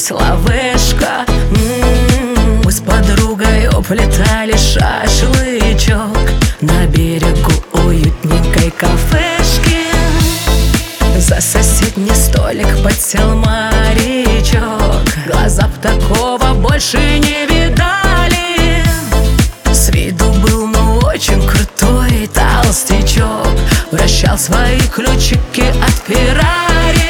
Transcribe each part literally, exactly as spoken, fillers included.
Кончилась лавешка. М-м-м. Мы с подругой уплетали шашлычок на берегу уютненькой кафешки. За соседний столик подсел морячок. Глаза б такого больше не видали. С виду был, ну, очень крутой толстячок. Вращал свои ключики от Феррари.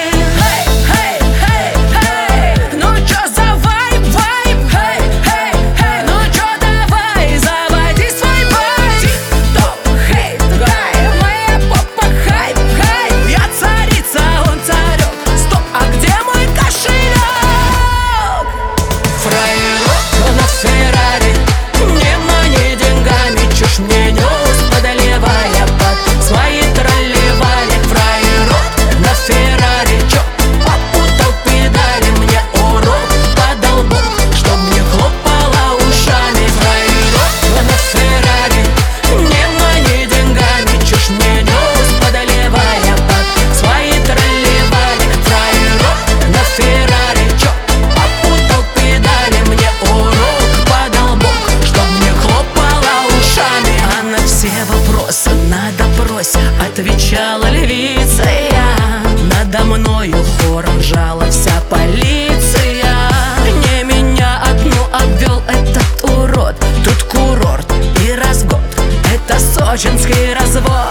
Мне нес подолевая под свои тролливали. Фраерок на Феррари, чё, попутал педали. Мне урок подал Бог, чтоб не хлопала ушами. Фраерок на Феррари, не мани деньгами. Чушь мне нес подолевая под свои тролливали. Фраерок на Феррари, чё, попутал педали. Мне урок подал Бог, чтоб не хлопала ушами. А на все вопросы на допросе отвечала львица я. Надо мною хором ржала вся полиция. Не меня одну обвел этот урод. Тут курорт и развод, это сочинский развод.